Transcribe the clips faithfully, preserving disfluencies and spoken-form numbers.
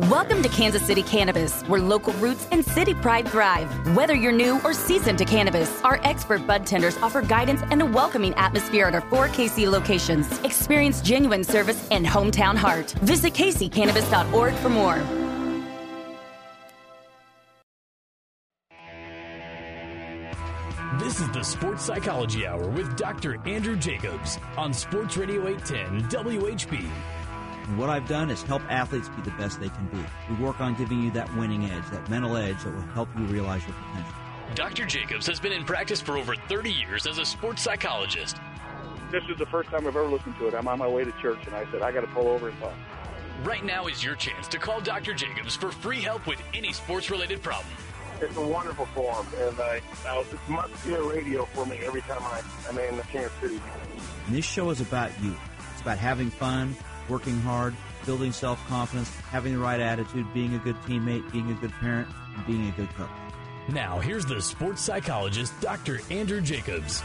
Welcome to Kansas City Cannabis, where local roots and city pride thrive. Whether you're new or seasoned to cannabis, our expert bud tenders offer guidance and a welcoming atmosphere at our four K C locations. Experience genuine service and hometown heart. Visit K C cannabis dot org for more. This is the Sports Psychology Hour with Doctor Andrew Jacobs on Sports Radio eight ten W H B. And what I've done is help athletes be the best they can be. We work on giving you that winning edge, that mental edge that will help you realize your potential. Doctor Jacobs has been in practice for over thirty years as a sports psychologist. This is the first time I've ever listened to it. I'm on my way to church, and I said, I got to pull over and talk. Right now is your chance to call Doctor Jacobs for free help with any sports-related problem. It's a wonderful forum, and I, I, it's must-hear radio for me every time I, I'm in Kansas City. And this show is about you. It's about having fun, working hard, building self-confidence, having the right attitude, being a good teammate, being a good parent, and being a good coach. Now, here's the sports psychologist, Doctor Andrew Jacobs.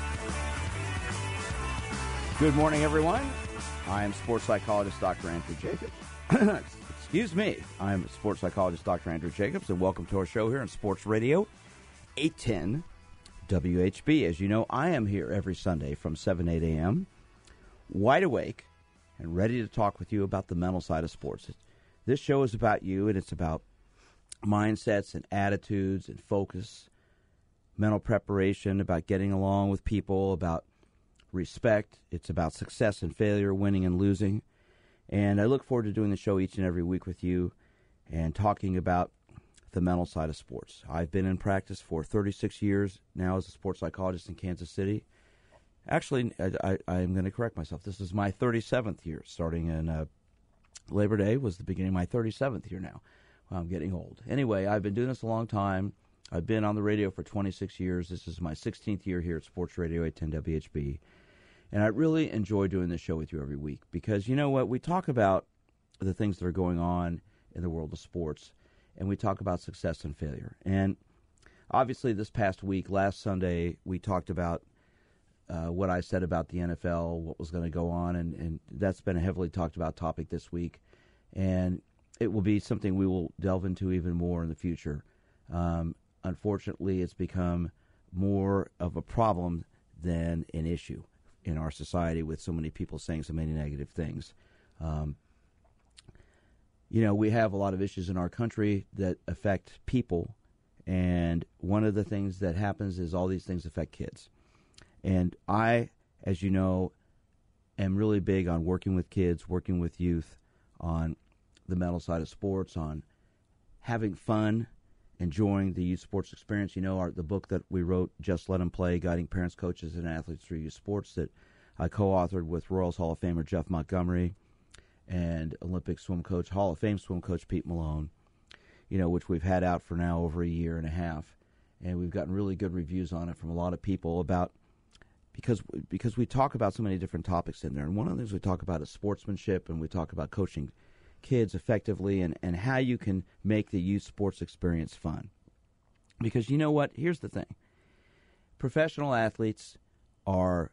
Good morning, everyone. I am sports psychologist Doctor Andrew Jacobs. Excuse me. I am sports psychologist Doctor Andrew Jacobs, and welcome to our show here on Sports Radio eight ten W H B. As you know, I am here every Sunday from seven, eight a.m., wide awake and ready to talk with you about the mental side of sports. This show is about you, and it's about mindsets and attitudes and focus, mental preparation, about getting along with people, about respect. It's about success and failure, winning and losing. And I look forward to doing the show each and every week with you and talking about the mental side of sports. I've been in practice for thirty-six years now as a sports psychologist in Kansas City. Actually, I, I, I'm going to correct myself. This is my thirty-seventh year. Starting in uh, Labor Day was the beginning of my thirty-seventh year now. Well, I'm getting old. Anyway, I've been doing this a long time. I've been on the radio for twenty-six years. This is my sixteenth year here at Sports Radio eight ten W H B. And I really enjoy doing this show with you every week because, you know what, we talk about the things that are going on in the world of sports, and we talk about success and failure. And obviously this past week, last Sunday, we talked about uh, what I said about the N F L, what was going to go on, and, and that's been a heavily talked about topic this week. And it will be something we will delve into even more in the future. Um, unfortunately, it's become more of a problem than an issue in our society with so many people saying so many negative things. Um, you know, we have a lot of issues in our country that affect people, and one of the things that happens is all these things affect kids. And I, as you know, am really big on working with kids, working with youth, on the mental side of sports, on having fun, enjoying the youth sports experience. You know, our, the book that we wrote, Just Let Them Play, Guiding Parents, Coaches, and Athletes Through Youth Sports, that I co-authored with Royals Hall of Famer Jeff Montgomery and Olympic swim coach, Hall of Fame swim coach Pete Malone, you know, which we've had out for now over a year and a half. And we've gotten really good reviews on it from a lot of people about, because because we talk about so many different topics in there. And one of the things we talk about is sportsmanship, and we talk about coaching kids effectively, and, and how you can make the youth sports experience fun. Because you know what? Here's the thing. Professional athletes are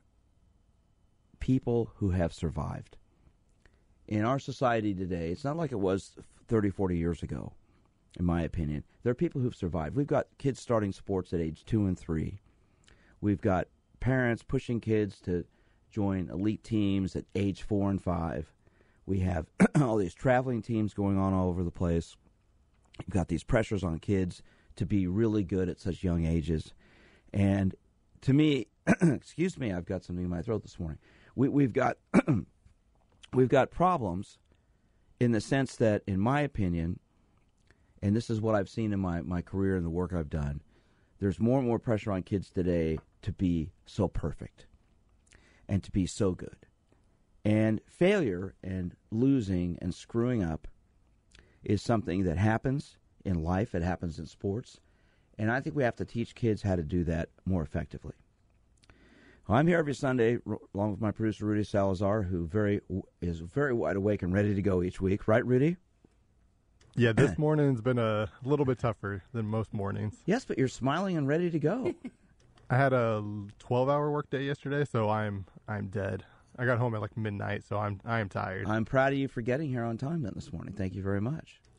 people who have survived. In our society today, it's not like it was thirty, forty years ago, in my opinion. There are people who've survived. We've got kids starting sports at age two and three. We've got parents pushing kids to join elite teams at age four and five. We have all these traveling teams going on all over the place. You've got these pressures on kids to be really good at such young ages. And to me, excuse me, I've got something in my throat this morning. We, we've got we've got problems in the sense that, in my opinion, and this is what I've seen in my, my career and the work I've done, there's more and more pressure on kids today to be so perfect and to be so good. And failure and losing and screwing up is something that happens in life. It happens in sports. And I think we have to teach kids how to do that more effectively. Well, I'm here every Sunday along with my producer, Rudy Salazar, who very is very wide awake and ready to go each week. Right, Rudy? Yeah, this morning's been a little bit tougher than most mornings. Yes, but you're smiling and ready to go. I had a twelve-hour workday yesterday, so I'm I'm dead. I got home at like midnight, so I'm I am tired. I'm proud of you for getting here on time then this morning. Thank you very much.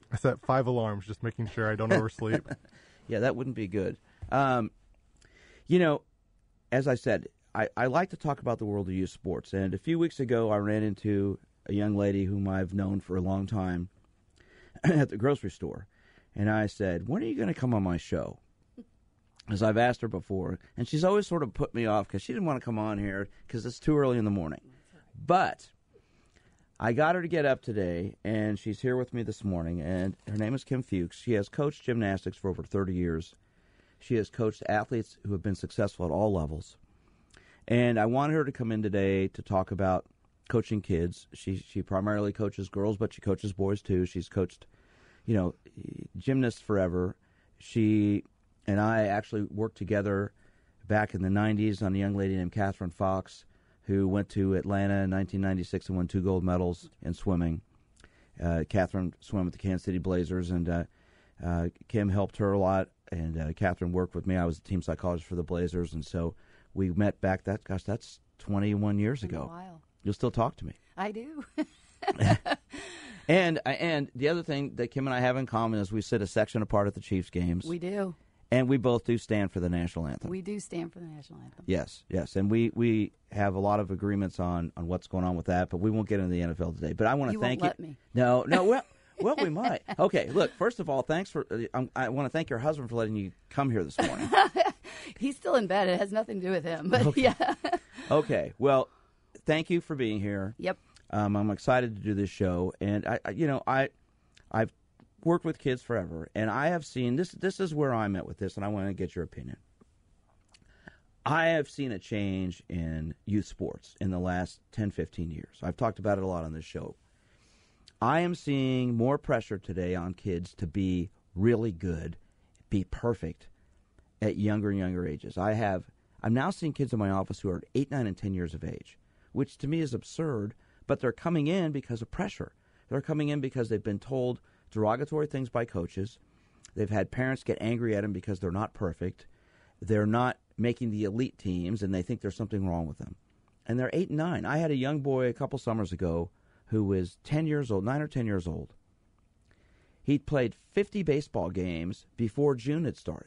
I set five alarms, just making sure I don't oversleep. Yeah, that wouldn't be good. Um, you know, as I said, I, I like to talk about the world of youth sports. And a few weeks ago, I ran into a young lady whom I've known for a long time at the grocery store. And I said, when are you going to come on my show? As I've asked her before. And she's always sort of put me off because she didn't want to come on here because it's too early in the morning. But I got her to get up today, and she's here with me this morning. And her name is Kim Fuchs. She has coached gymnastics for over thirty years. She has coached athletes who have been successful at all levels. And I wanted her to come in today to talk about coaching kids. She she primarily coaches girls, but she coaches boys too. She's coached, you know, gymnasts forever. She and I actually worked together back in the nineties on a young lady named Catherine Fox, who went to Atlanta in nineteen ninety-six and won two gold medals in swimming. Uh, Catherine swam with the Kansas City Blazers, and uh, uh, Kim helped her a lot, and uh, Catherine worked with me. I was a team psychologist for the Blazers, and so we met back, that gosh, that's twenty-one years ago. A while. You'll still talk to me. I do. and and the other thing that Kim and I have in common is we sit a section apart at the Chiefs games. We do. And we both do stand for the national anthem. We do stand for the national anthem. Yes, yes. And we, we have a lot of agreements on, on what's going on with that, but we won't get into the N F L today. But I want to you thank won't you. Let me. No, no, well, well, we might. Okay, look, first of all, thanks for, uh, I want to thank your husband for letting you come here this morning. He's still in bed. It has nothing to do with him, but okay. yeah. Okay, well, thank you for being here. Yep. Um, I'm excited to do this show, and I, I you know, I, I've worked with kids forever, and I have seen this. This is where I'm at with this, and I want to get your opinion. I have seen a change in youth sports in the last ten, fifteen years. I've talked about it a lot on this show. I am seeing more pressure today on kids to be really good, be perfect at younger and younger ages. I have, I'm now seeing kids in my office who are eight, nine, and ten years of age, which to me is absurd, but they're coming in because of pressure. They're coming in because they've been told derogatory things by coaches. They've had parents get angry at them because they're not perfect. They're not making the elite teams, and they think there's something wrong with them. And they're eight and nine. I had a young boy a couple summers ago who was ten years old, nine or ten years old. He'd played fifty baseball games before June had started.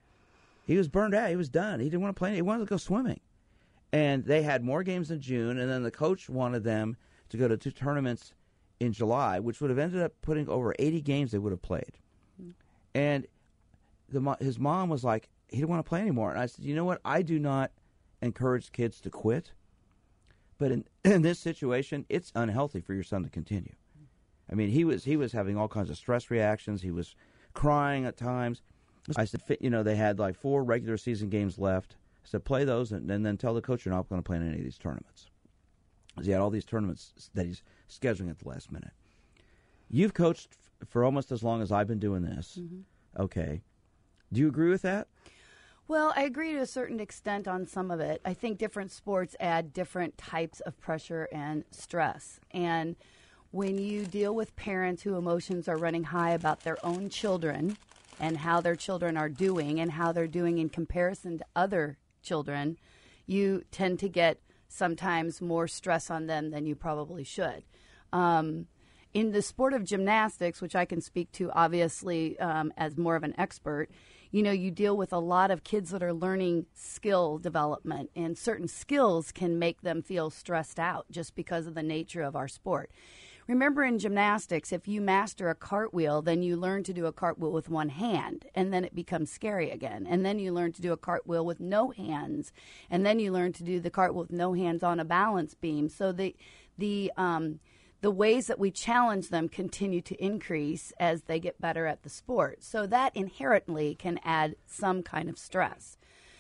He was burned out. He was done. He didn't want to play. He wanted to go swimming. And they had more games in June, and then the coach wanted them to go to two tournaments in July, which would have ended up putting over eighty games they would have played. Mm-hmm. And the his mom was like, he didn't want to play anymore. And I said, you know what? I do not encourage kids to quit. But in, in this situation, it's unhealthy for your son to continue. I mean, he was he was having all kinds of stress reactions. He was crying at times. I said, you know, they had like four regular season games left. I said, play those and, and then tell the coach you're not going to play in any of these tournaments. Because he had all these tournaments that he's scheduling at the last minute. You've coached f- for almost as long as I've been doing this. Mm-hmm. Okay. Do you agree with that? Well, I agree to a certain extent on some of it. I think different sports add different types of pressure and stress. And when you deal with parents whose emotions are running high about their own children and how their children are doing and how they're doing in comparison to other children, you tend to get sometimes more stress on them than you probably should. Um, in the sport of gymnastics, which I can speak to obviously um, as more of an expert, you know, you deal with a lot of kids that are learning skill development, and certain skills can make them feel stressed out just because of the nature of our sport. Remember, in gymnastics, if you master a cartwheel, then you learn to do a cartwheel with one hand, and then it becomes scary again. And then you learn to do a cartwheel with no hands, and then you learn to do the cartwheel with no hands on a balance beam. So the the um, the ways that we challenge them continue to increase as they get better at the sport. So that inherently can add some kind of stress.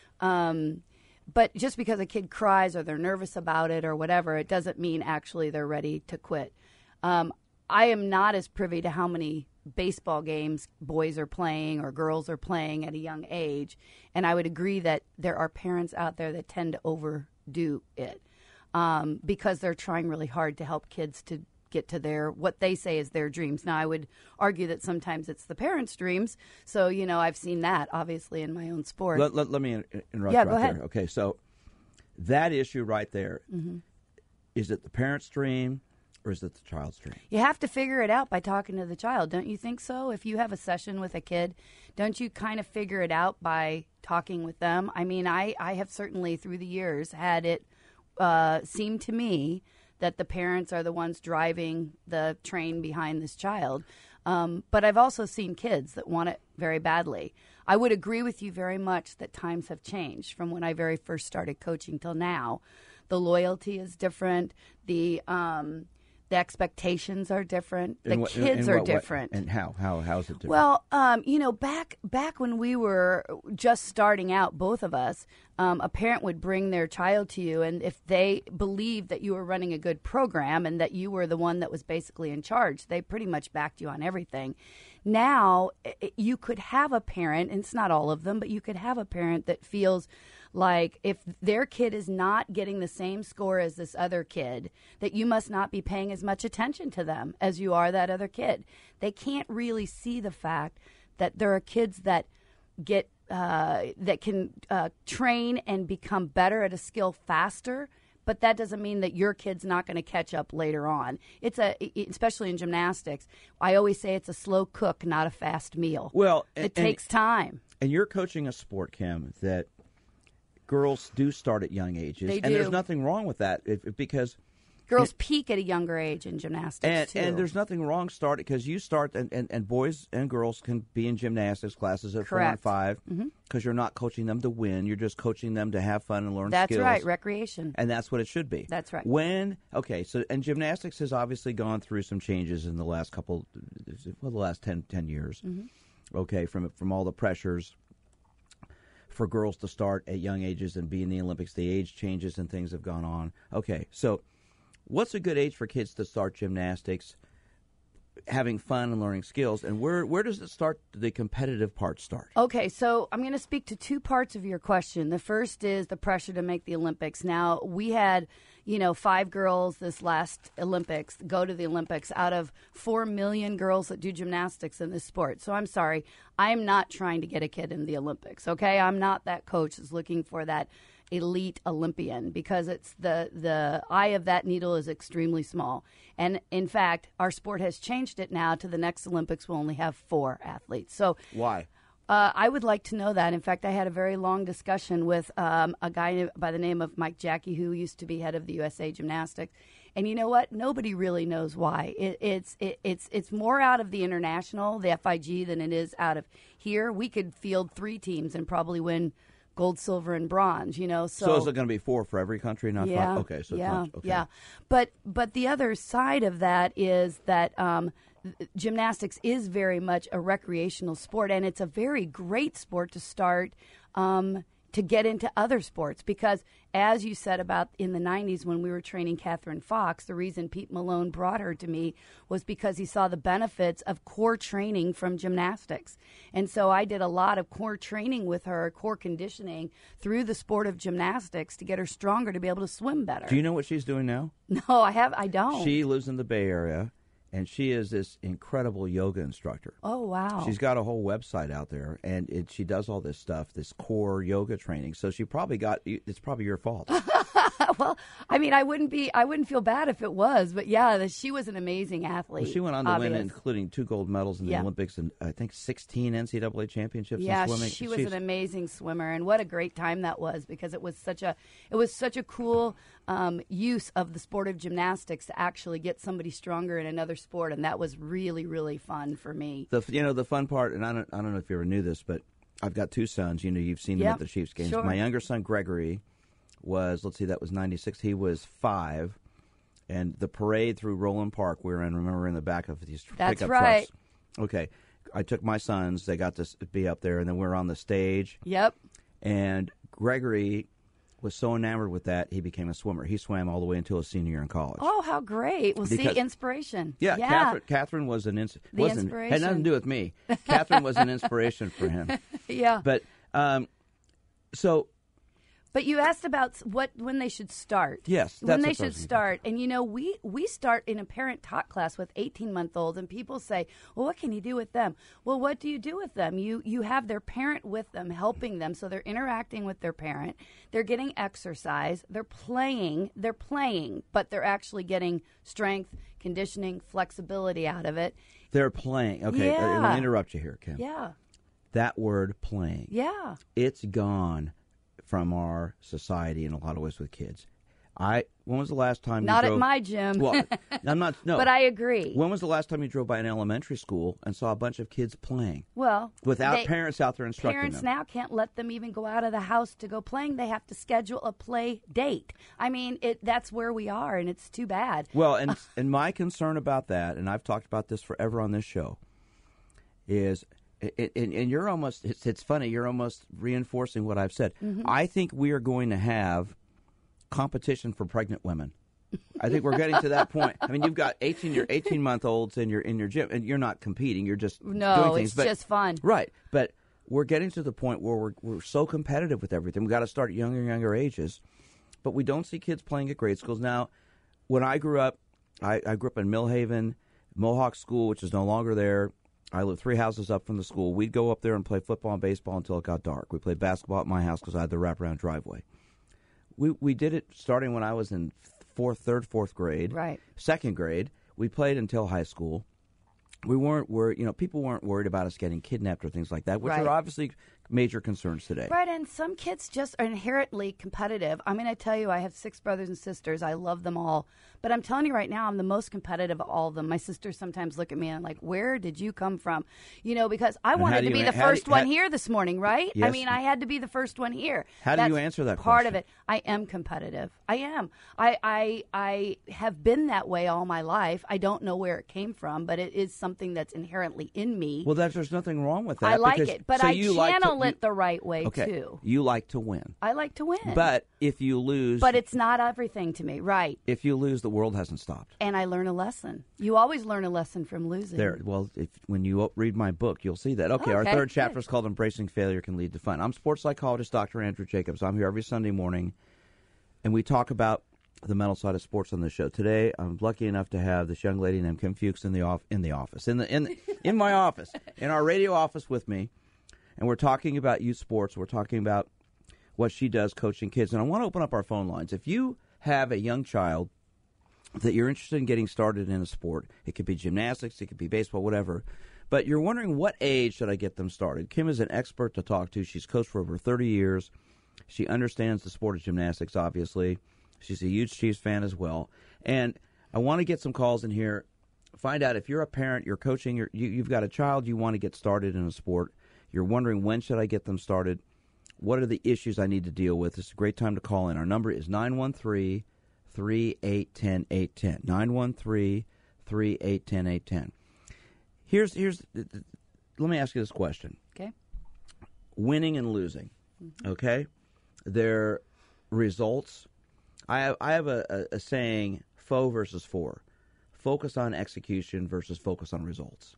Um, but just because a kid cries or they're nervous about it or whatever, it doesn't mean actually they're ready to quit. Um, I am not as privy to how many baseball games boys are playing or girls are playing at a young age, and I would agree that there are parents out there that tend to overdo it um, because they're trying really hard to help kids to get to their, what they say is their dreams. Now, I would argue that sometimes it's the parents' dreams, so, you know, I've seen that, obviously, in my own sport. Let, let, let me interrupt yeah, right go ahead. there. Okay, so that issue right there, mm-hmm. is it the parents' dream? or is it the child's dream? You have to figure it out by talking to the child, don't you think so? If you have a session with a kid, don't you kind of figure it out by talking with them? I mean, I, I have certainly through the years had it uh, seem to me that the parents are the ones driving the train behind this child. Um, but I've also seen kids that want it very badly. I would agree with you very much that times have changed from when I very first started coaching till now. The loyalty is different. The um, the expectations are different. The what, kids what, are what, different. And how? How? How's it different? Well, um, you know, back back when we were just starting out, both of us, um, a parent would bring their child to you, and if they believed that you were running a good program and that you were the one that was basically in charge, they pretty much backed you on everything. Now, it, you could have a parent, and it's not all of them, but you could have a parent that feels like if their kid is not getting the same score as this other kid, that you must not be paying as much attention to them as you are that other kid. They can't really see the fact that there are kids that get uh, that can uh, train and become better at a skill faster, but that doesn't mean that your kid's not going to catch up later on. It's a, especially in gymnastics, I always say it's a slow cook, not a fast meal. Well, it and, takes time. And you're coaching a sport, Kim, that girls do start at young ages. They and do. there's nothing wrong with that if, if, because girls it, peak at a younger age in gymnastics, and, too. and there's nothing wrong starting because you start, and, and, and boys and girls can be in gymnastics classes at Correct. four and five because mm-hmm. you're not coaching them to win. You're just coaching them to have fun and learn That's skills. right, recreation. And that's what it should be. That's right. When, okay, so, and gymnastics has obviously gone through some changes in the last couple, well, the last ten, ten years, mm-hmm. okay, from from all the pressures for girls to start at young ages and be in the Olympics. The age changes and things have gone on. Okay, so what's a good age for kids to start gymnastics, having fun and learning skills, and where where does it start, the competitive part start? Okay, so I'm going to speak to two parts of your question. The first is the pressure to make the Olympics. Now, we had, you know, five girls this last Olympics go to the Olympics out of four million girls that do gymnastics in this sport. So I'm sorry, I'm not trying to get a kid in the Olympics, okay? I'm not that coach that's looking for that elite Olympian because it's the the eye of that needle is extremely small. And in fact, our sport has changed it now to the next Olympics we'll only have four athletes. So why? Uh, I would like to know that. In fact, I had a very long discussion with um, a guy by the name of Mike Jackie, who used to be head of the U S A Gymnastics. And you know what? Nobody really knows why. It, it's it, it's it's more out of the international, the F I G, than it is out of here. We could field three teams and probably win gold, silver, and bronze, you know. So, so is it going to be four for every country, not yeah, five? Okay, so yeah, it's not, okay. yeah. But but the other side of that is that um, gymnastics is very much a recreational sport, and it's a very great sport to start um, to get into other sports because, as you said about in the nineties when we were training Catherine Fox, the reason Pete Malone brought her to me was because he saw the benefits of core training from gymnastics. And so I did a lot of core training with her, core conditioning through the sport of gymnastics to get her stronger to be able to swim better. Do you know what she's doing now? No, I have. I don't. She lives in the Bay Area, and she is this incredible yoga instructor. Oh, wow. She's got a whole website out there, and it, she does all this stuff, this core yoga training. So she probably got, it's probably your fault. Well, I mean, I wouldn't be, I wouldn't feel bad if it was, but yeah, the, she was an amazing athlete. Well, she went on to obvious. win, including two gold medals in the Yeah. Olympics and I think sixteen N C double A championships Yeah, in swimming. she was She's, an amazing swimmer, and what a great time that was because it was such a, it was such a cool um, use of the sport of gymnastics to actually get somebody stronger in another sport, and that was really, really fun for me. The you know the fun part, and I don't I don't know if you ever knew this, but I've got two sons. You know, you've seen them Yep, at the Chiefs games. sure. My younger son Gregory was, let's see, that was ninety-six. He was five, and the parade through Roland Park we were in. Remember, we were in the back of these That's pickup right. trucks. Okay, I took my sons. They got to s- be up there, and then we were on the stage. Yep. And Gregory was so enamored with that, he became a swimmer. He swam all the way until his senior year in college. Oh, how great! Well, Because- see, inspiration. Yeah, yeah. Catherine, Catherine was an ins- The wasn't had nothing inspiration. to do with me. Catherine was an inspiration for him. Yeah. But um, so But you asked about s- what when they should start. Yes, when that's they what I should was thinking. start. And you know, we we start in a parent talk class with eighteen-month-olds, and people say, "Well, what can you do with them?" Well, what do you do with them? You you have their parent with them, helping them, so they're interacting with their parent. They're getting exercise. They're playing. They're playing, but they're actually getting strength, conditioning, flexibility out of it. They're playing. Okay, uh, Yeah. let me interrupt you here, Kim. Yeah, That word playing, yeah. it's gone from our society in a lot of ways with kids. I when was the last time Not you at drove, my gym. Well, I'm not no. But I agree. When was the last time you drove by an elementary school and saw a bunch of kids playing Well, without they- parents out there instructing Parents them? now can't let them even go out of the house to go playing. They have to schedule a play date. I mean, it that's where we are, and it's too bad. Well, and and my concern about that, and I've talked about this forever on this show, is, it, and, and you're almost, it's, it's funny, you're almost reinforcing what I've said. Mm-hmm. I think we are going to have competition for pregnant women. I think we're getting to that point. I mean, you've got eighteen your eighteen month olds in your in your gym, and you're not competing. You're just No, doing things. it's but, just fun. right? But we're getting to the point where we're we're so competitive with everything. We got to start at younger and younger ages, but we don't see kids playing at grade schools now. When I grew up, I, I grew up in Millhaven, Mohawk School, which is no longer there. I lived three houses up from the school. We'd go up there and play football and baseball until it got dark. We played basketball at my house because I had the wraparound driveway. We we did it starting when I was in fourth, third, fourth grade. Right. Second grade, we played until high school. We weren't worried, you know, people weren't worried about us getting kidnapped or things like that, which Right. are obviously major concerns today. Right, and some kids just are inherently competitive. I mean, I tell you, I have six brothers and sisters. I love them all. But I'm telling you right now, I'm the most competitive of all of them. My sisters sometimes look at me and I'm like, where did you come from? You know, because I And how wanted do to be you the an- how do- first one how- here this morning, right? I Yes. mean, I had to be the first one here. How do you That's answer that part of question? it. I am competitive. I am. I, I, I have been that way all my life. I don't know where it came from, but it is something that's inherently in me. Well, that's, there's nothing wrong with that. I like because- it, but so I you like to- channel you- it the right way, okay, too. you like to win. I like to win. But if you lose, But it's not everything to me, right? if you lose, the world hasn't stopped. And I learn a lesson. You always learn a lesson from losing. There. Well, if when you read my book, you'll see that. Okay, our Okay, third chapter good. is called "Embracing Failure Can Lead to Fun." I'm sports psychologist Doctor Andrew Jacobs. I'm here every Sunday morning, and we talk about the mental side of sports on the show. Today, I'm lucky enough to have this young lady named Kim Fuchs in the off in the office in the in in my office in our radio office with me, and we're talking about youth sports. We're talking about what she does coaching kids, and I want to open up our phone lines. If you have a young child that you're interested in getting started in a sport, it could be gymnastics, it could be baseball, whatever, but you're wondering what age should I get them started. Kim is an expert to talk to. She's coached for over thirty years. She understands the sport of gymnastics, obviously. She's a huge Chiefs fan as well. And I want to get some calls in here. Find out if you're a parent, you're coaching, you're, you, you've got a child, you want to get started in a sport. You're wondering when should I get them started. What are the issues I need to deal with? It's a great time to call in. Our number is nine one three, three eight one zero, eight one zero. nine one three, three eight one zero, eight one zero. Here's, here's, let me ask you this question. Okay. Winning and losing, okay? Their results. I have, I have a, a, a saying, foe versus for. Focus on execution versus focus on results.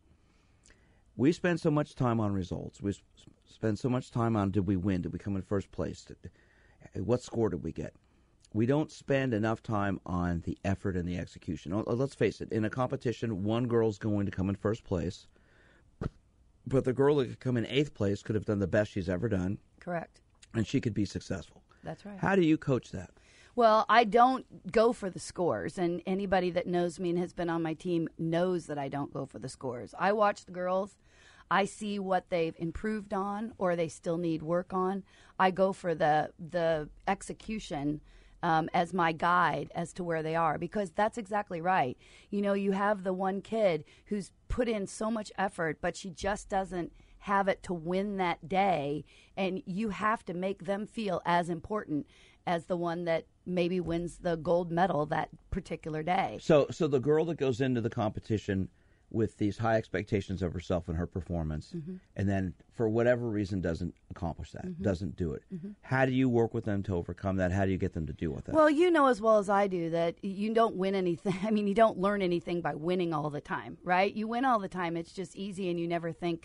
We spend so much time on results. We spend so much time on did we win? Did we come in first place? Did, what score did we get? We don't spend enough time on the effort and the execution. Oh, let's face it. In a competition, one girl's going to come in first place, but the girl that could come in eighth place could have done the best she's ever done, Correct. and she could be successful. That's right. How do you coach that? Well, I don't go for the scores, and anybody that knows me and has been on my team knows that I don't go for the scores. I watch the girls. I see what they've improved on or they still need work on. I go for the the execution um, as my guide as to where they are, because that's exactly right. You know, you have the one kid who's put in so much effort, but she just doesn't have it to win that day, and you have to make them feel as important as the one that maybe wins the gold medal that particular day. So, so the girl that goes into the competition with these high expectations of herself and her performance, Mm-hmm. and then for whatever reason doesn't accomplish that, mm-hmm. doesn't do it. Mm-hmm. How do you work with them to overcome that? How do you get them to deal with that? Well, you know as well as I do that you don't win anything. I mean, you don't learn anything by winning all the time, right? You win all the time. It's just easy, and you never think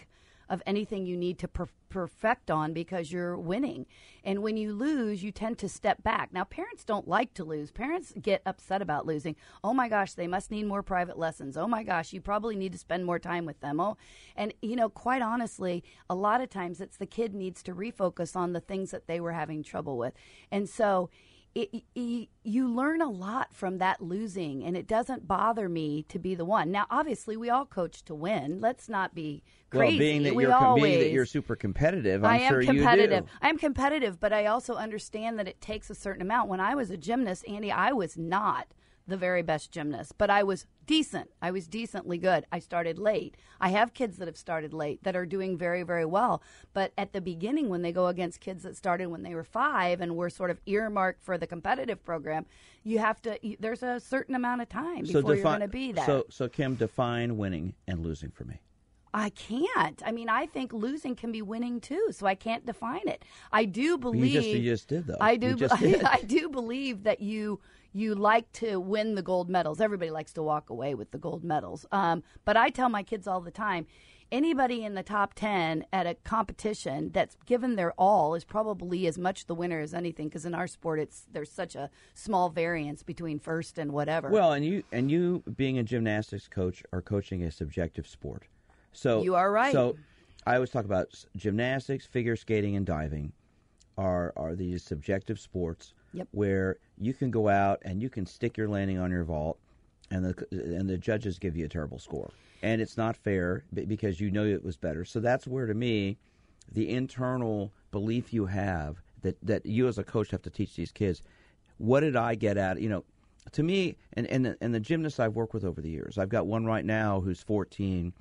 of anything you need to per- perfect on because you're winning. And when you lose, you tend to step back. Now, parents don't like to lose. Parents get upset about losing. Oh, my gosh, they must need more private lessons. Oh, my gosh, you probably need to spend more time with them. Oh, and, you know, quite honestly, a lot of times it's the kid needs to refocus on the things that they were having trouble with. And so It, it, you learn a lot from that losing, and it doesn't bother me to be the one. Now, obviously, we all coach to win. Let's not be crazy. Well, being that we you're always, being that you're super competitive, I'm I am sure competitive. you do. I am competitive, but I also understand that it takes a certain amount. When I was a gymnast, Andy, I was not the very best gymnast, but I was decent. I was decently good. I started late. I have kids that have started late that are doing very, very well. But at the beginning, when they go against kids that started when they were five and were sort of earmarked for the competitive program, you have to, you, there's a certain amount of time before So you're defi- going to be there. So, so Kim, define winning and losing for me. I can't. I mean, I think losing can be winning too, so I can't define it. I do believe. You just, you just did, though. I do. You just did. I, I do believe that you you like to win the gold medals. Everybody likes to walk away with the gold medals. Um, but I tell my kids all the time, anybody in the top ten at a competition that's given their all is probably as much the winner as anything. Because in our sport, it's there's such a small variance between first and whatever. Well, and you and you being a gymnastics coach are coaching a subjective sport. So You are right. So I always talk about s- gymnastics, figure skating, and diving are are these subjective sports Yep. where you can go out and you can stick your landing on your vault, and the and the judges give you a terrible score, and it's not fair b- because you know it was better. So that's where, to me, the internal belief you have that that you as a coach have to teach these kids. What did I get at? You know, to me, and and the, and the gymnasts I've worked with over the years, I've got one right now who's fourteen.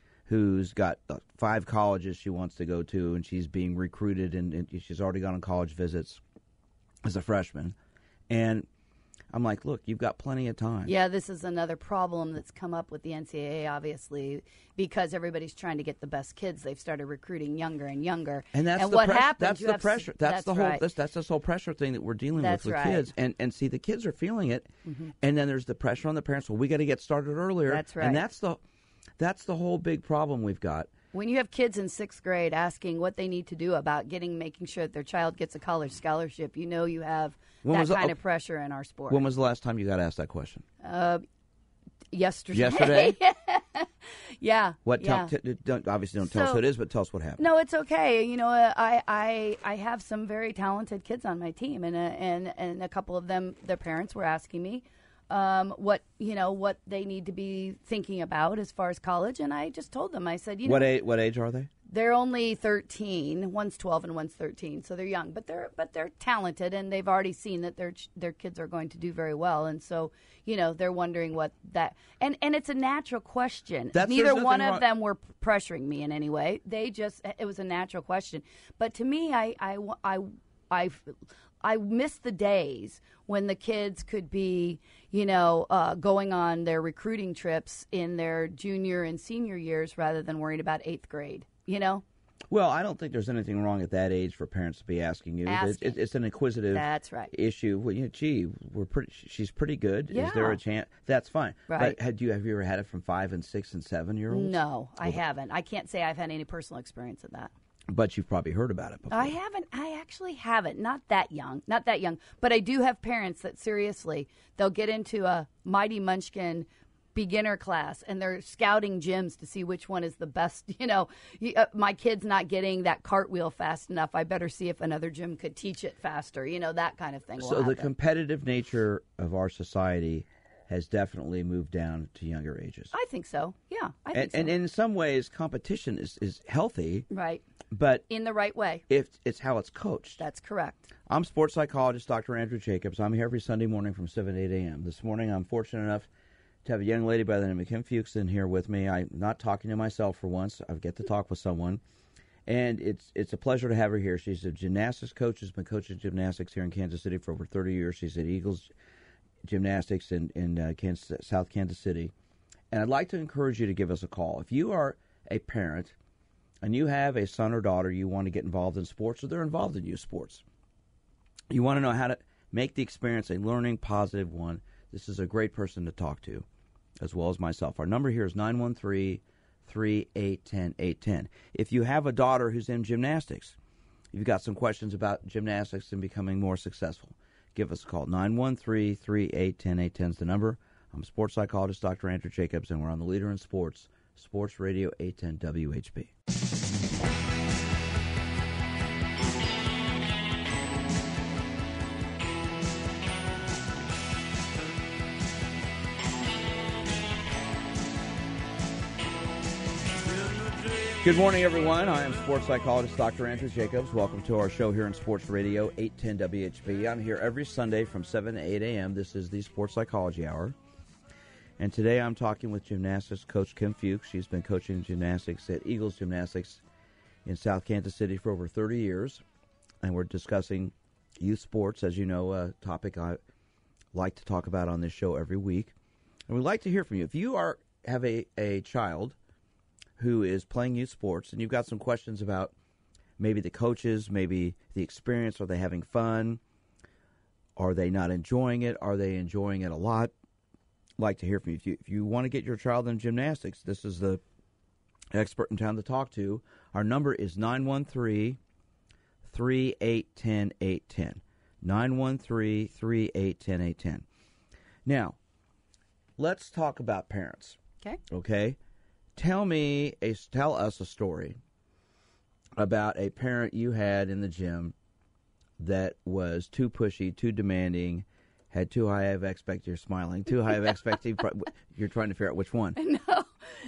Who's got uh, five colleges she wants to go to, and she's being recruited, and, and she's already gone on college visits as a freshman. And I'm like, look, you've got plenty of time. Yeah, this is another problem that's come up with the N C double A, obviously, because everybody's trying to get the best kids. They've started recruiting younger and younger. And that's and the what press- happens? That's you the have, pressure. That's, that's the whole. right. That's, that's this whole pressure thing that we're dealing That's with with right. kids. And and see, the kids are feeling it, mm-hmm. and then there's the pressure on the parents. Well, we got to get started earlier. That's right. And that's the that's the whole big problem we've got. When you have kids in sixth grade asking what they need to do about getting, making sure that their child gets a college scholarship, you know you have When that was the- kind of pressure in our sport. When was the last time you got asked that question? Uh, yesterday. Yesterday? yeah. What? Yeah. Tell, t- don't, obviously, don't tell us So- who it is, but tell us what happened. No, it's okay. You know, uh, I, I I have some very talented kids on my team, and uh, and and a couple of them, their parents were asking me um, what you know what they need to be thinking about as far as college, and I just told them. I said, you What know, age? What age are they? they're only thirteen. One's twelve and one's thirteen, so they're young, but they're but they're talented, and they've already seen that their ch- their kids are going to do very well, and so you know they're wondering what that and and it's a natural question. That's- Neither there's one nothing of wrong- them were pressuring me in any way. They just it was a natural question, but to me, I I I I. I miss the days when the kids could be, you know, uh, going on their recruiting trips in their junior and senior years rather than worrying about eighth grade, you know? Well, I don't think there's anything wrong at that age for parents to be asking you. Asking. It's, it's, it's an inquisitive That's right. issue. Well, you know, gee, we're pretty. She's pretty good. Is there Yeah. a chance? That's fine. Right. But had you have you ever had it from five and six and seven year olds? No, I haven't. I can't say I've had any personal experience of that. But you've probably heard about it before. I haven't. I actually haven't. Not that young. Not that young. But I do have parents that seriously, they'll get into a Mighty Munchkin beginner class and they're scouting gyms to see which one is the best. You know, you, uh, my kid's not getting that cartwheel fast enough. I better see if another gym could teach it faster. You know, that kind of thing. will So the happen. competitive nature of our society has definitely moved down to younger ages. I think so. Yeah, I think And, so. and in some ways, competition is, is healthy, right. but In the right way. if it's how it's coached. That's correct. I'm sports psychologist Doctor Andrew Jacobs. I'm here every Sunday morning from seven to eight a.m. This morning, I'm fortunate enough to have a young lady by the name of Kim Fuchsen here with me. I'm not talking to myself for once. I get to talk with someone. And it's it's a pleasure to have her here. She's a gymnastics coach, has been coaching gymnastics here in Kansas City for over thirty years. She's at Eagles Gymnastics in, in uh, Kansas, South Kansas City. And I'd like to encourage you to give us a call. If you are a parent and you have a son or daughter you want to get involved in sports, or they're involved in youth sports, you want to know how to make the experience a learning, positive one, this is a great person to talk to, as well as myself. Our number here is nine one three, three eight one zero, eight one zero. If you have a daughter who's in gymnastics, you've got some questions about gymnastics and becoming more successful, give us a call. nine one three, three eight one zero, eight one zero is the number. I'm sports psychologist Doctor Andrew Jacobs, and we're on the Leader in Sports, Sports Radio eight ten W H B. Good morning, everyone. I am sports psychologist Doctor Andrew Jacobs. Welcome to our show here on Sports Radio eight ten W H B. I'm here every Sunday from seven to eight a.m. This is the Sports Psychology Hour. And today I'm talking with gymnastics coach Kim Fuchs. She's been coaching gymnastics at Eagles Gymnastics in South Kansas City for over thirty years. And we're discussing youth sports, as you know, a topic I like to talk about on this show every week. And we'd like to hear from you. If you are have a, a child who is playing youth sports, and you've got some questions about maybe the coaches, maybe the experience, are they having fun? Are they not enjoying it? Are they enjoying it a lot? I'd like to hear from you. If you, if you want to get your child in gymnastics, this is the expert in town to talk to. Our number is nine one three, three eight one zero, eight one zero. nine one three, three eight one zero, eight one zero. Now, let's talk about parents. Okay. Okay? Tell me, a, tell us a story about a parent you had in the gym that was too pushy, too demanding, had too high of expectations. You're smiling. Too high of expectations. You're trying to figure out which one. No,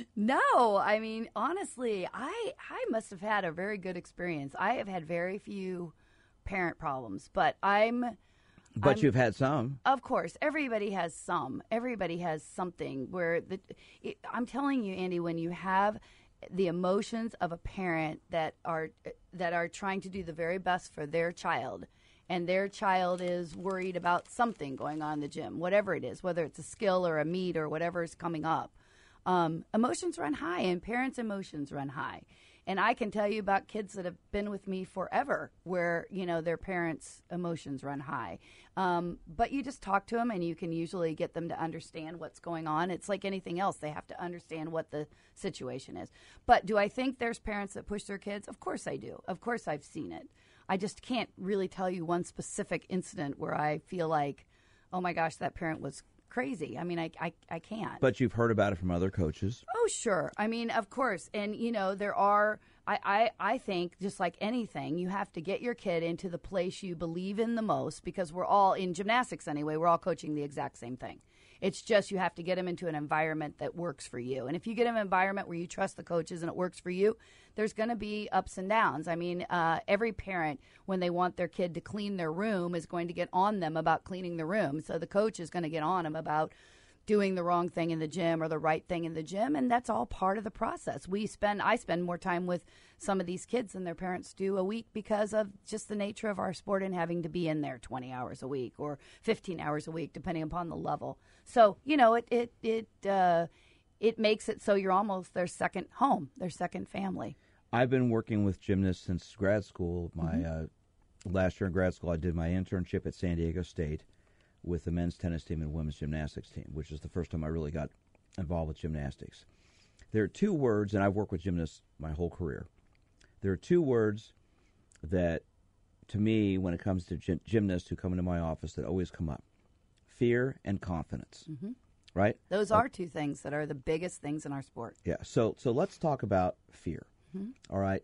no. I mean, honestly, I I must have had a very good experience. I have had very few parent problems, but I'm. But I'm, you've had some. Of course. Everybody has some. Everybody has something where the. It, I'm telling you, Andy, when you have the emotions of a parent that are that are trying to do the very best for their child, and their child is worried about something going on in the gym, whatever it is, whether it's a skill or a meet or whatever is coming up, um, emotions run high, and parents' emotions run high. And I can tell you about kids that have been with me forever where, you know, their parents' emotions run high. Um, but you just talk to them, and you can usually get them to understand what's going on. It's like anything else. They have to understand what the situation is. But do I think there's parents that push their kids? Of course I do. Of course I've seen it. I just can't really tell you one specific incident where I feel like, oh, my gosh, that parent was crazy. I mean, I, I, I can't. But you've heard about it from other coaches. Oh, sure. I mean, of course. And, you know, there are, I, I, I think, just like anything, you have to get your kid into the place you believe in the most, because we're all, in gymnastics anyway, we're all coaching the exact same thing. It's just you have to get them into an environment that works for you. And if you get them in an environment where you trust the coaches and it works for you, there's going to be ups and downs. I mean, uh, every parent, when they want their kid to clean their room, is going to get on them about cleaning the room. So the coach is going to get on them about doing the wrong thing in the gym or the right thing in the gym, and that's all part of the process. We spend, I spend more time with some of these kids than their parents do a week because of just the nature of our sport and having to be in there twenty hours a week or fifteen hours a week, depending upon the level. So, you know, it it it uh, it makes it so you're almost their second home, their second family. I've been working with gymnasts since grad school. My mm-hmm. uh, last year in grad school, I did my internship at San Diego State with the men's tennis team and women's gymnastics team, which is the first time I really got involved with gymnastics. There are two words, and I've worked with gymnasts my whole career. There are two words that, to me, when it comes to gy- gymnasts who come into my office, that always come up: fear and confidence. Mm-hmm. Right? Those are two things that are the biggest things in our sport. Yeah. So, so let's talk about fear. Mm-hmm. All right.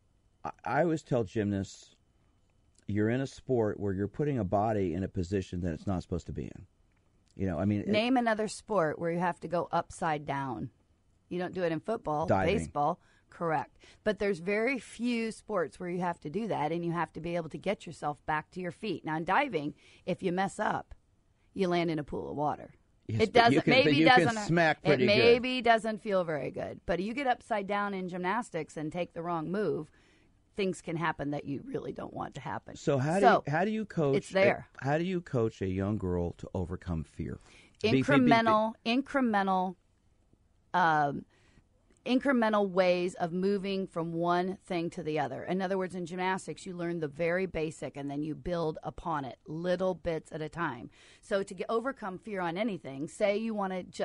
I, I always tell gymnasts, you're in a sport where you're putting a body in a position that it's not supposed to be in. You know, I mean, name it, another sport where you have to go upside down. You don't do it in football, diving. Baseball, correct. But there's very few sports where you have to do that, and you have to be able to get yourself back to your feet. Now, in diving, if you mess up, you land in a pool of water. Yes, it doesn't. You can, maybe you doesn't. Can smack pretty it maybe good. doesn't feel very good. But you get upside down in gymnastics and take the wrong move, things can happen that you really don't want to happen. So how do so, you, how do you coach? It's there. A, how do you coach a young girl to overcome fear? Incremental, be, be, be, incremental, um, incremental ways of moving from one thing to the other. In other words, in gymnastics, you learn the very basic, and then you build upon it, little bits at a time. So to get, overcome fear on anything, say you want to just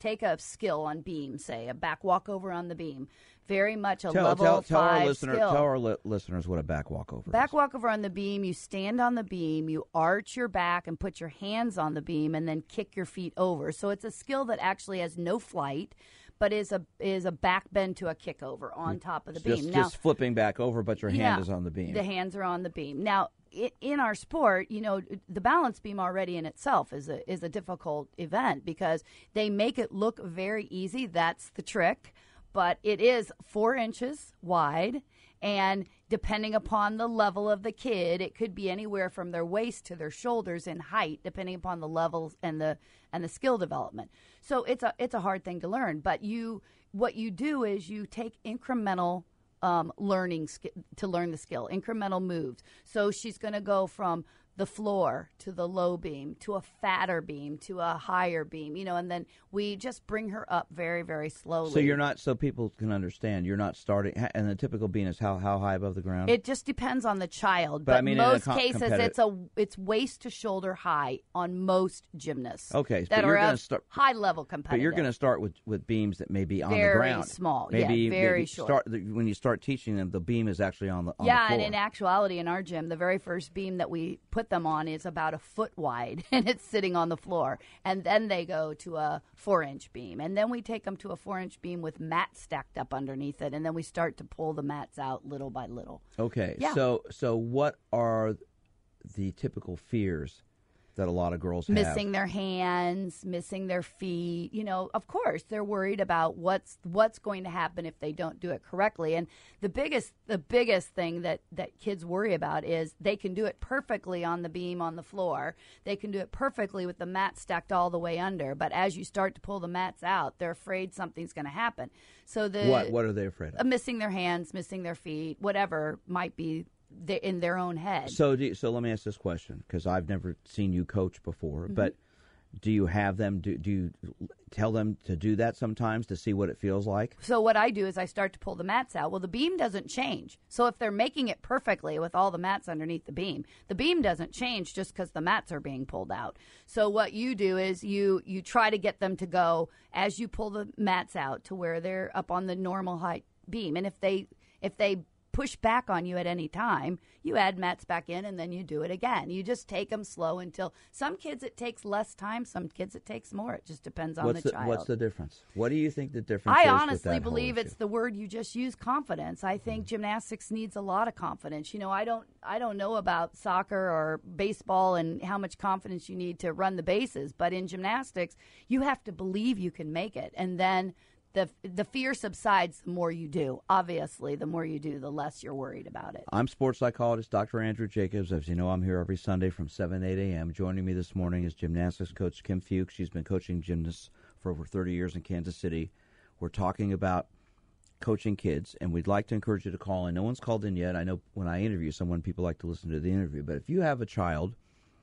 take a skill on beam, say a back walkover on the beam. Very much a tell, level tell, tell five our listener, skill. Tell our li- listeners what a back walkover Back is. walkover on the beam, you stand on the beam, you arch your back and put your hands on the beam and then kick your feet over. So it's a skill that actually has no flight, but is a is a back bend to a kick over on top of the Just, beam. just now, flipping back over, but your hand yeah, is on the beam. The hands are on the beam. Now, it, in our sport, you know, the balance beam already in itself is a is a difficult event because they make it look very easy. That's the trick. But it is four inches wide, and depending upon the level of the kid, it could be anywhere from their waist to their shoulders in height, depending upon the levels and the and the skill development. So it's a it's a hard thing to learn. But you what you do is you take incremental um, learning sk- to learn the skill, incremental moves. So she's going to go from the floor to the low beam to a fatter beam to a higher beam, you know, and then we just bring her up very, very slowly. So you're not, so people can understand, you're not starting, and the typical beam is how, how high above the ground? It just depends on the child, But but, I mean in a most com- cases competitive- it's a it's waist to shoulder high on most gymnasts. Okay, that but you're are gonna of start- high level competitive. But you're going to start with, with beams that may be on Very the ground. small, maybe, yeah, very maybe short. Start, when you start teaching them, the beam is actually on the on yeah, the floor. and in actuality, in our gym, the very first beam that we put them on is about a foot wide, and it's sitting on the floor. And then they go to a four-inch beam, and then we take them to a four-inch beam with mats stacked up underneath it, and then we start to pull the mats out little by little. Okay, Yeah. so so what are the typical fears that a lot of girls have? Missing their hands, missing their feet. You know, of course, they're worried about what's what's going to happen if they don't do it correctly. And the biggest the biggest thing that, that kids worry about is they can do it perfectly on the beam on the floor. They can do it perfectly with the mat stacked all the way under. But as you start to pull the mats out, they're afraid something's going to happen. So the What What are they afraid of? uh, missing their hands, missing their feet, whatever might be the, in their own head. So, do you, so let me ask this question, because I've never seen you coach before. Mm-hmm. But do you have them? Do, do you tell them to do that sometimes to see what it feels like? So what I do is I start to pull the mats out. Well, the beam doesn't change. So if they're making it perfectly with all the mats underneath the beam, the beam doesn't change just because the mats are being pulled out. So what you do is you you try to get them to go as you pull the mats out to where they're up on the normal height beam. And if they if they push back on you at any time, you add mats back in and then you do it again. You just take them slow until some kids it takes less time, some kids it takes more. It just depends on What's the, the child. What's the difference? What do you think the difference I is? with honestly that whole believe issue? it's the word you just used, confidence. I think gymnastics needs a lot of confidence. You know, I don't I don't know about soccer or baseball and how much confidence you need to run the bases, but in gymnastics, you have to believe you can make it. And then the the fear subsides the more you do. Obviously, the more you do, the less you're worried about it. I'm sports psychologist Doctor Andrew Jacobs. As you know, I'm here every Sunday from seven to eight a.m. Joining me this morning is gymnastics coach Kim Fuchs. She's been coaching gymnasts for over thirty years in Kansas City. We're talking about coaching kids, and we'd like to encourage you to call in. No one's called in yet. I know when I interview someone, people like to listen to the interview. But if you have a child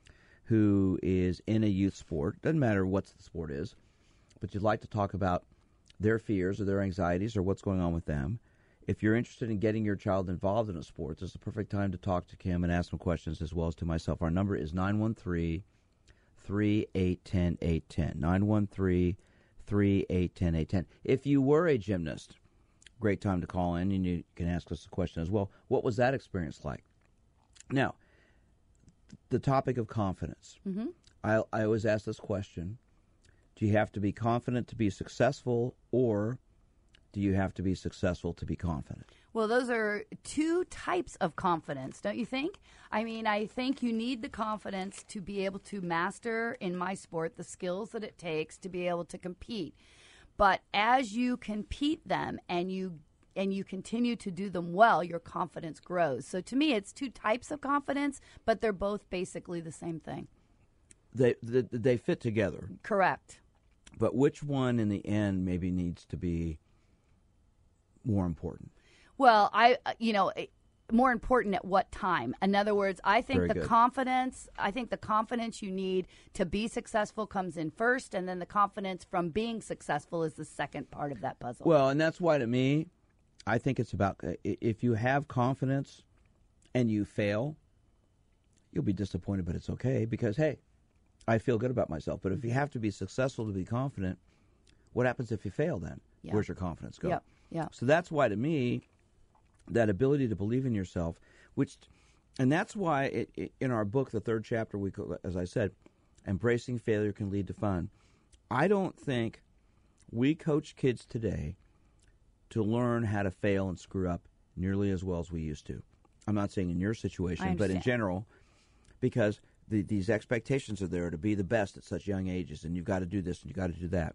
who is in a youth sport, doesn't matter what the sport is, but you'd like to talk about their fears or their anxieties or what's going on with them, if you're interested in getting your child involved in a sport, this is the perfect time to talk to Kim and ask some questions as well as to myself. Our number is nine one three, three eight one zero, eight one zero. nine one three, three eight one zero, eight one zero. If you were a gymnast, great time to call in, and you can ask us a question as well. What was that experience like? Now, the topic of confidence. Mm-hmm. I, I always ask this question. Do you have to be confident to be successful, or do you have to be successful to be confident? Well, those are two types of confidence, don't you think? I mean, I think you need the confidence to be able to master, in my sport, the skills that it takes to be able to compete. But as you compete them and you and you continue to do them well, your confidence grows. So to me, it's two types of confidence, but they're both basically the same thing. They they, they fit together. Correct. But which one in the end maybe needs to be more important? Well, I, you know, more important at what time? In other words, I think Very the good. confidence, I think the confidence you need to be successful comes in first, and then the confidence from being successful is the second part of that puzzle. Well, and that's why to me, I think it's about uh, if you have confidence and you fail, you'll be disappointed, but it's okay because, hey, I feel good about myself. But if you have to be successful to be confident, what happens if you fail then? Yeah. Where's your confidence go? Yep. Yeah. So that's why, to me, that ability to believe in yourself, which, and that's why it, it, in our book, the third chapter, we, as I said, embracing failure can lead to fun. I don't think we coach kids today to learn how to fail and screw up nearly as well as we used to. I'm not saying in your situation, but in general, because the, these expectations are there to be the best at such young ages, and you've got to do this and you've got to do that,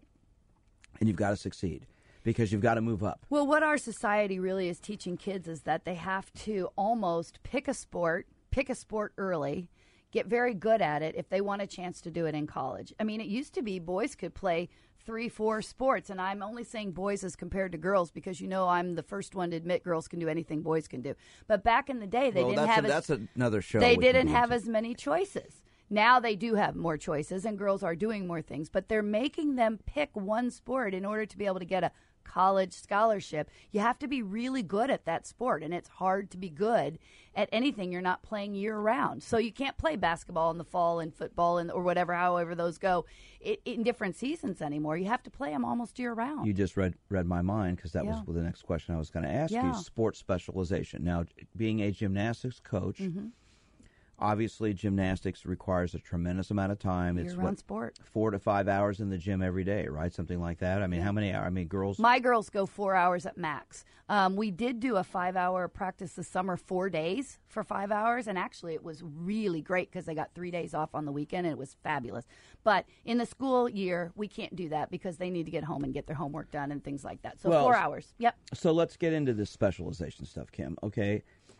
and you've got to succeed because you've got to move up. Well, what our society really is teaching kids is that they have to almost pick a sport, pick a sport early, get very good at it if they want a chance to do it in college. I mean, it used to be boys could play three, four sports, and I'm only saying boys as compared to girls because, you know, I'm the first one to admit girls can do anything boys can do. But back in the day, they well, didn't that's have a, as, that's another show. They didn't have as many choices. Now they do have more choices, and girls are doing more things, but they're making them pick one sport in order to be able to get a college scholarship. You have to be really good at that sport, and it's hard to be good at anything you're not playing year-round. So you can't play basketball in the fall and football and or whatever, however those go, it, in different seasons anymore. You have to play them almost year-round. You just read read my mind because that Yeah. was the next question I was going to ask Yeah. you, sports specialization. Now, being a gymnastics coach, Mm-hmm. obviously gymnastics requires a tremendous amount of time. It's Year-round what, sport. four to five hours in the gym every day, right? Something like that. I mean, how many hours? I mean, girls. My girls go four hours at max. Um, we did do a five-hour practice this summer, four days for five hours, and actually it was really great because they got three days off on the weekend, and it was fabulous. But in the school year, we can't do that because they need to get home and get their homework done and things like that. So Well, four hours. Yep. So let's get into this specialization stuff, Kim. Okay,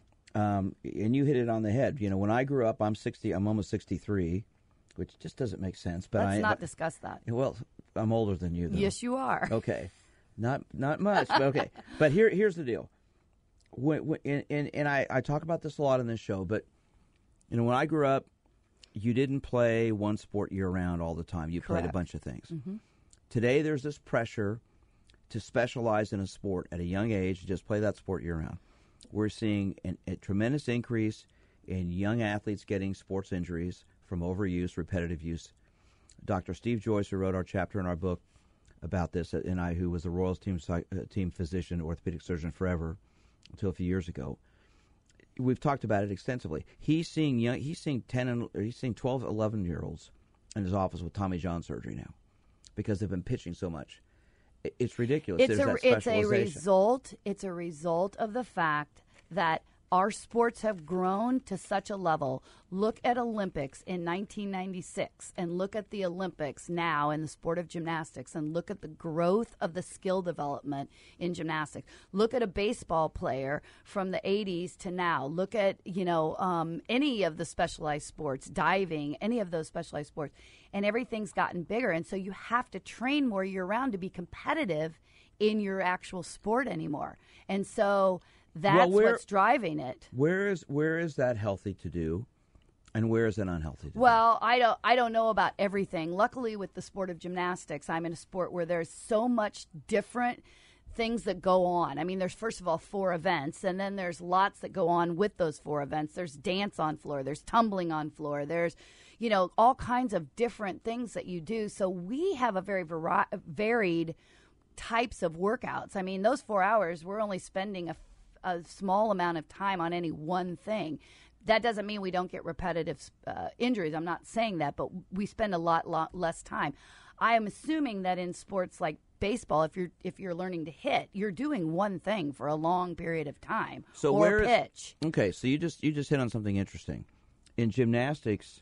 um, and you hit it on the head. You know, when I grew up, I'm sixty. I'm almost sixty-three, which just doesn't make sense. But Let's I not but, discuss that. Well, I'm older than you, though. Yes, you are. Okay, not not much, but okay. But here here's the deal. When, when, and and, and I, I talk about this a lot in this show, but you know, when I grew up, you didn't play one sport year round all the time. You played a Correct. bunch of things. Mm-hmm. Today, there's this pressure to specialize in a sport at a young age and just play that sport year round. We're seeing an, a tremendous increase in young athletes getting sports injuries from overuse, repetitive use. Doctor Steve Joyce, who wrote our chapter in our book about this, and I, who was the Royals team uh, team physician, orthopedic surgeon forever until a few years ago, we've talked about it extensively. He's seeing young, he's seeing ten and he's seeing twelve, eleven year olds in his office with Tommy John surgery now because they've been pitching so much. It's ridiculous. It's There's a that it's a specialization. result. It's a result of the fact that our sports have grown to such a level. Look at Olympics in nineteen ninety-six and look at the Olympics now in the sport of gymnastics and look at the growth of the skill development in gymnastics. Look at a baseball player from the eighties to now. Look at, you know, um, any of the specialized sports, diving, any of those specialized sports. And everything's gotten bigger. And so you have to train more year round to be competitive in your actual sport anymore. And so that's Well, where- what's driving it. Where is where is that healthy to do, and where is it unhealthy to do? Well, I don't I don't know about everything. Luckily, with the sport of gymnastics, I'm in a sport where there's so much different things that go on. I mean, there's first of all four events, and then there's lots that go on with those four events. There's dance on floor, there's tumbling on floor, there's, you know, all kinds of different things that you do. So we have a very vari- varied types of workouts. I mean, those four hours, we're only spending a a small amount of time on any one thing. That doesn't mean we don't get repetitive uh, injuries. I'm not saying that, but we spend a lot, lot less time. I am assuming that in sports like baseball, if you're if you're learning to hit, you're doing one thing for a long period of time. So or where is- pitch. Okay, so you just you just hit on something interesting. In gymnastics,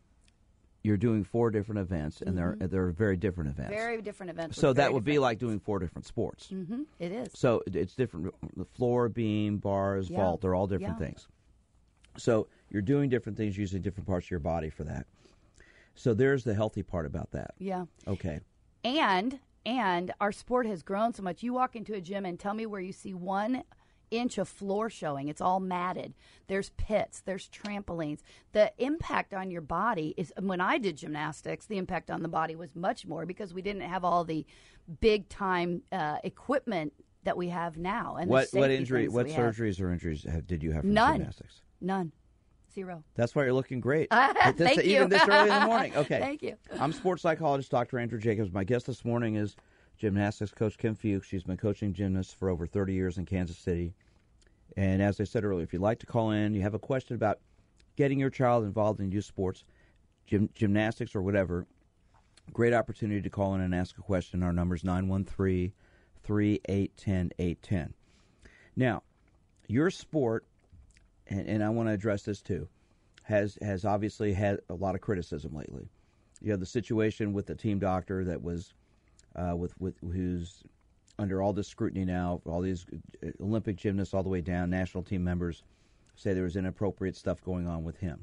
you're doing four different events, and they're they're very different events. Very different events. with so that very would be different- like doing four different sports. Mhm, it is. So it- it's different. The floor, beam, bars, Yeah. vault, they're all different Yeah. things. So you're doing different things using different parts of your body for that. So there's the healthy part about that. Yeah. Okay. And and our sport has grown so much. You walk into a gym and tell me where you see one inch of floor showing. It's all matted. There's pits. There's trampolines. The impact on your body is, when I did gymnastics, the impact on the body was much more because we didn't have all the big time uh, equipment that we have now. And the What what safety injury? things that What we have. surgeries or injuries have, did you have from None. gymnastics? None. Zero. That's why you're looking great. This- Thank you. even this early in the morning. Okay. Thank you. I'm sports psychologist Doctor Andrew Jacobs. My guest this morning is gymnastics coach Kim Fuchs. She's been coaching gymnasts for over thirty years in Kansas City. And as I said earlier, if you'd like to call in, you have a question about getting your child involved in youth sports, gym, gymnastics or whatever, great opportunity to call in and ask a question. Our number is nine one three, three eight one zero, eight one zero. Now, your sport, and, and I want to address this too, has has obviously had a lot of criticism lately. You have the situation with the team doctor that was uh, with with who's under all this scrutiny now. All these Olympic gymnasts, all the way down, national team members say there was inappropriate stuff going on with him.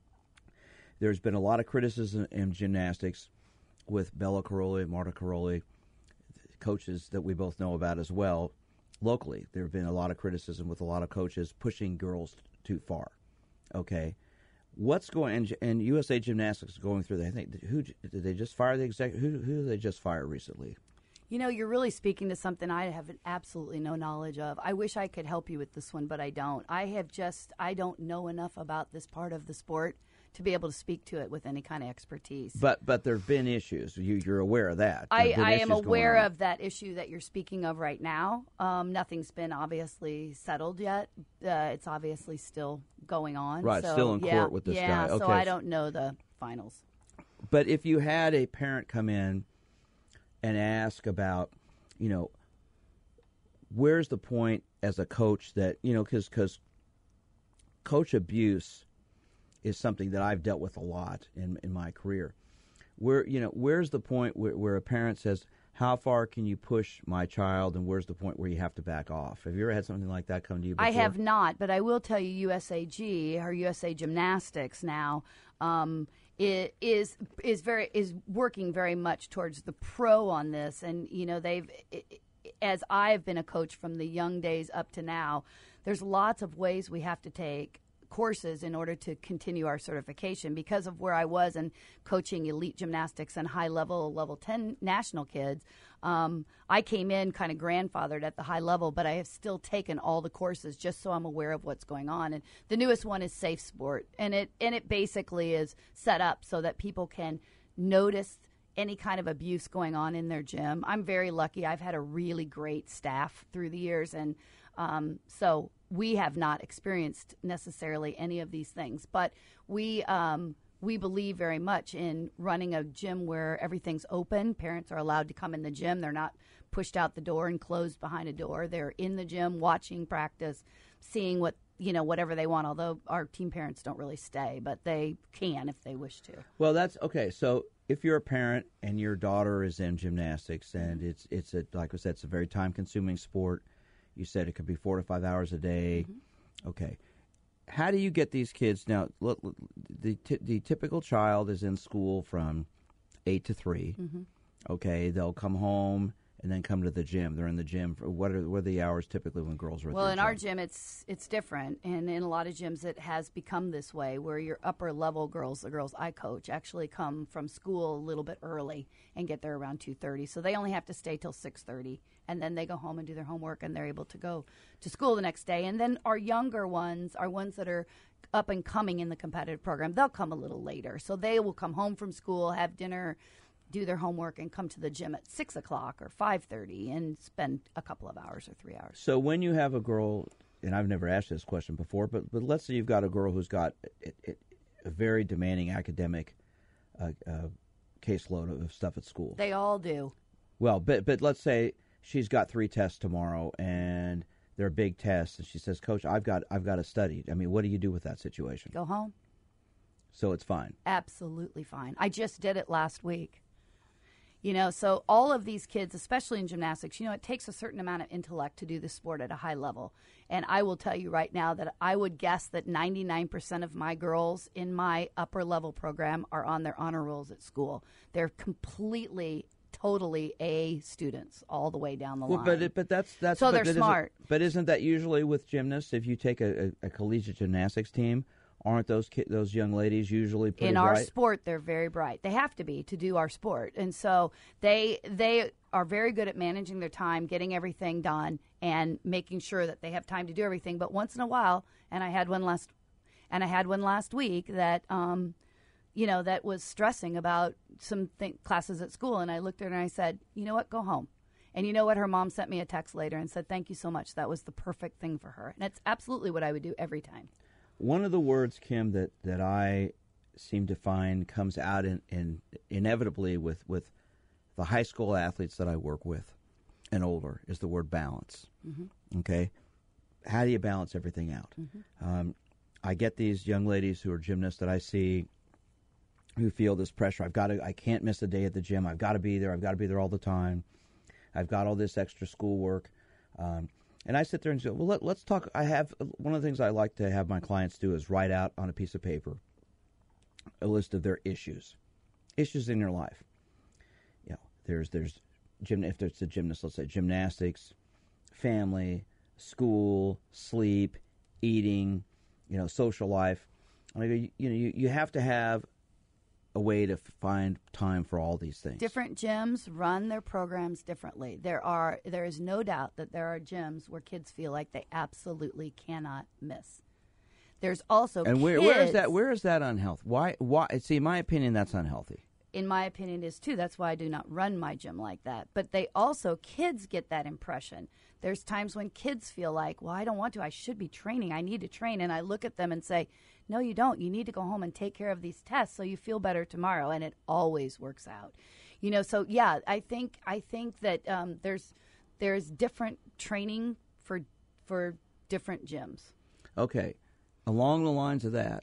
There's been a lot of criticism in gymnastics with Bella Caroli, Marta Caroli, coaches that we both know about as well. Locally, there have been a lot of criticism with a lot of coaches pushing girls t- too far. Okay, what's going? And, and U S A Gymnastics is going through that. I think who did they just fire the exec? Who who did they just fire recently? You know, you're really speaking to something I have absolutely no knowledge of. I wish I could help you with this one, but I don't. I have just I don't know enough about this part of the sport to be able to speak to it with any kind of expertise. But but there have been issues. You, you're aware of that. I, I am aware of that issue that you're speaking of right now. Um, nothing's been obviously settled yet. Uh, it's obviously still going on. Right, so, still in yeah, court with this yeah, guy. Okay. So I don't know the finals. But if you had a parent come in and ask about, you know, where's the point as a coach that, you know, because because coach abuse is something that I've dealt with a lot in in my career. Where you know, where's the point where, where a parent says, "How far can you push my child?" and where's the point where you have to back off? Have you ever had something like that come to you before? I have not, but I will tell you, U S A G or U S A Gymnastics now um, i- is is very is working very much towards the pro on this, and you know they've. I, as I've been a coach from the young days up to now, there's lots of ways we have to take courses in order to continue our certification. Because of where I was and coaching elite gymnastics and high level, level ten national kids, um, I came in kind of grandfathered at the high level, but I have still taken all the courses just so I'm aware of what's going on. And the newest one is Safe Sport, and it and it basically is set up so that people can notice any kind of abuse going on in their gym. I'm very lucky. I've had a really great staff through the years, and um, so we have not experienced necessarily any of these things, but we um, we believe very much in running a gym where everything's open. Parents are allowed to come in the gym. They're not pushed out the door and closed behind a door. They're in the gym watching practice, seeing what, you know, whatever they want, although our team parents don't really stay, but they can if they wish to. Well, that's okay. So if you're a parent and your daughter is in gymnastics, and it's it's a, like I said, it's a very time-consuming sport. You said it could be four to five hours a day. Mm-hmm. Okay. How do you get these kids now? Look, the t- the typical child is in school from eight to three. Mm-hmm. Okay, they'll come home and then come to the gym. They're in the gym for what are what are the hours typically when girls are at well, the in gym? our gym, it's it's different, and in a lot of gyms, it has become this way, where your upper level girls, the girls I coach, actually come from school a little bit early and get there around two thirty. So they only have to stay till six thirty, and then they go home and do their homework, and they're able to go to school the next day. And then our younger ones are ones that are up and coming in the competitive program. They'll come a little later, so they will come home from school, have dinner, do their homework, and come to the gym at six o'clock or five thirty and spend a couple of hours or three hours. So when you have a girl, and I've never asked this question before, but, but let's say you've got a girl who's got a, a, a very demanding academic uh, uh, caseload of stuff at school. They all do. Well, but but let's say she's got three tests tomorrow, and they're big tests, and she says, "Coach, I've got I've got to study." I mean, what do you do with that situation? Go home. So it's fine. Absolutely fine. I just did it last week. You know, so all of these kids, especially in gymnastics, you know, it takes a certain amount of intellect to do the sport at a high level. And I will tell you right now that I would guess that ninety-nine percent of my girls in my upper level program are on their honor rolls at school. They're completely, totally A students all the way down the well, line. But it, but that's that's so but they're that smart. Isn't, but isn't that usually with gymnasts? If you take a, a, a collegiate gymnastics team, aren't those ki- those young ladies usually pretty in our bright? sport? They're very bright. They have to be to do our sport, and so they they are very good at managing their time, getting everything done, and making sure that they have time to do everything. But once in a while, and I had one last, and I had one last week that, um, you know, that was stressing about some th- classes at school, and I looked at her and I said, you know what, go home. And you know what? Her mom sent me a text later and said, thank you so much. That was the perfect thing for her. And it's absolutely what I would do every time. One of the words, Kim, that, that I seem to find comes out in, in inevitably with, with the high school athletes that I work with and older is the word balance. Mm-hmm. Okay? How do you balance everything out? Mm-hmm. Um, I get these young ladies who are gymnasts that I see who feel this pressure. I've got to, I can't miss a day at the gym. I've got to be there. I've got to be there all the time. I've got all this extra schoolwork. Um, and I sit there and say, well, let, let's talk. I have, one of the things I like to have my clients do is write out on a piece of paper a list of their issues, issues in their life. You know, there's, there's gym, if it's a gymnast, let's say gymnastics, family, school, sleep, eating, you know, social life. And I go, you, you know, you, you have to have a way to find time for all these things. Different gyms run their programs differently. There are there is no doubt that there are gyms where kids feel like they absolutely cannot miss. There's also and where kids, where is that where is that unhealthy? Why why see in my opinion that's unhealthy. In my opinion is too. That's why I do not run my gym like that. But they also kids get that impression. There's times when kids feel like, well, I don't want to. I should be training. I need to train. And I look at them and say, no, you don't. You need to go home and take care of these tests so you feel better tomorrow. And it always works out. You know, so, yeah, I think I think that um, there's there's different training for for different gyms. Okay. Along the lines of that,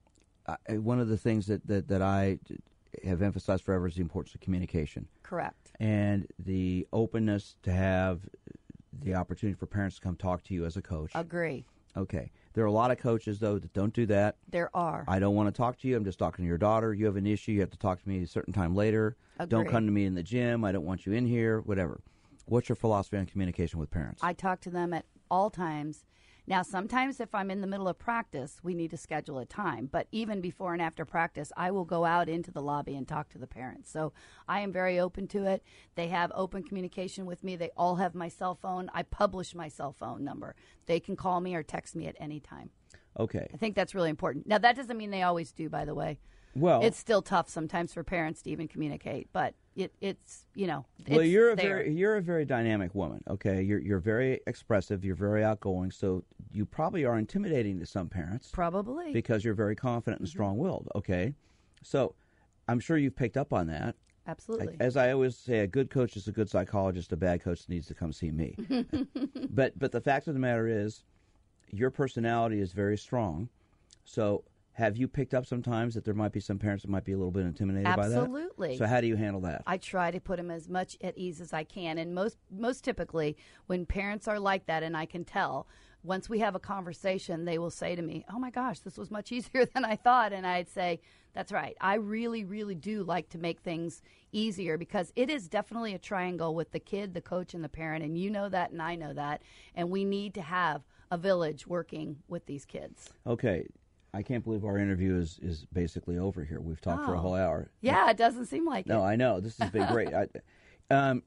I, one of the things that, that, that I have emphasized forever is the importance of communication. Correct. And the openness to have the opportunity for parents to come talk to you as a coach. Agree. Okay. There are a lot of coaches, though, that don't do that. There are. I don't want to talk to you. I'm just talking to your daughter. You have an issue. You have to talk to me a certain time later. Agree. Don't come to me in the gym. I don't want you in here, whatever. What's your philosophy on communication with parents? I talk to them at all times. Now, sometimes if I'm in the middle of practice, we need to schedule a time. But even before and after practice, I will go out into the lobby and talk to the parents. So I am very open to it. They have open communication with me. They all have my cell phone. I publish my cell phone number. They can call me or text me at any time. Okay. I think that's really important. Now, that doesn't mean they always do, by the way. Well, it's still tough sometimes for parents to even communicate, but it, it's, you know, it's well, you're a there. very you're a very dynamic woman. Okay, you're you're very expressive. You're very outgoing. So you probably are intimidating to some parents. Probably because you're very confident and mm-hmm. strong-willed. Okay, so I'm sure you've picked up on that. Absolutely. As I always say, a good coach is a good psychologist. A bad coach needs to come see me. but but the fact of the matter is, your personality is very strong. So have you picked up sometimes that there might be some parents that might be a little bit intimidated Absolutely. by that? Absolutely. So how do you handle that? I try to put them as much at ease as I can. And most most typically, when parents are like that, and I can tell, once we have a conversation, they will say to me, oh, my gosh, this was much easier than I thought. And I'd say, that's right. I really, really do like to make things easier because it is definitely a triangle with the kid, the coach, and the parent. And you know that, and I know that. And we need to have a village working with these kids. Okay. I can't believe our interview is, is basically over here. We've talked oh. for a whole hour. Yeah, it doesn't seem like no, it. No, I know. This has been great. I, um,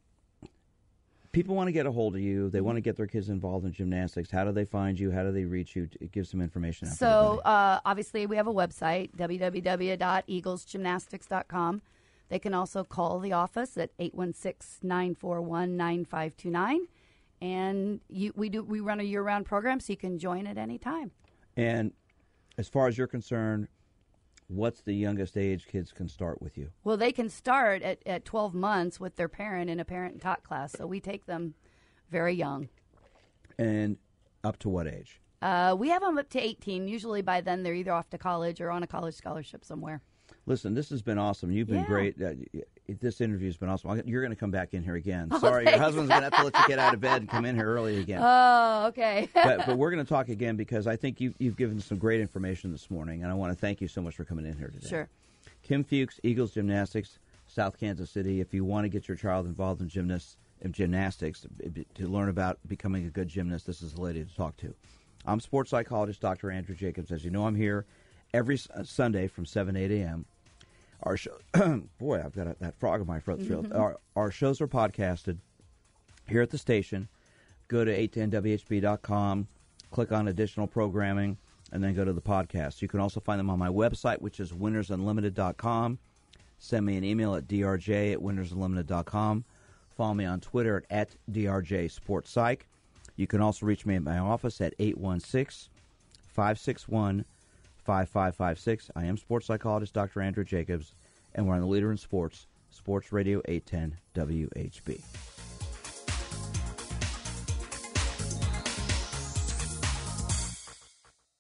people want to get a hold of you. They want to get their kids involved in gymnastics. How do they find you? How do they reach you? Give some information out. So, uh, obviously, we have a website, w w w dot eagles gymnastics dot com. They can also call the office at eight one six, nine four one, nine five two nine. And you, we do we run a year-round program, so you can join at any time. And as far as you're concerned, what's the youngest age kids can start with you? Well, they can start at, at twelve months with their parent in a parent and taught class. So we take them very young. And up to what age? Uh, we have them up to eighteen. Usually by then they're either off to college or on a college scholarship somewhere. Listen, this has been awesome. You've been yeah. great. Uh, this interview has been awesome. You're going to come back in here again. Oh, Sorry, your thanks. husband's going to have to let you get out of bed and come in here early again. Oh, okay. but, but we're going to talk again because I think you, you've given some great information this morning, and I want to thank you so much for coming in here today. Sure. Kim Fuchs, Eagles Gymnastics, South Kansas City. If you want to get your child involved in gymnasts, in gymnastics to, to learn about becoming a good gymnast, this is the lady to talk to. I'm sports psychologist Doctor Andrew Jacobs. As you know, I'm here every Sunday from seven to eight a.m. Our show, boy, I've got a, that frog in my throat. Mm-hmm. Our, our shows are podcasted here at the station. Go to eight ten W H B dot com, click on additional programming, and then go to the podcast. You can also find them on my website, which is winners unlimited dot com. Send me an email at d r j at winners unlimited dot com. Follow me on Twitter at, at D R J Sports Psych. You can also reach me at my office at eight one six, five six one, five five five six. I am sports psychologist Doctor Andrew Jacobs, and we're on the Leader in Sports, Sports Radio eight ten W H B.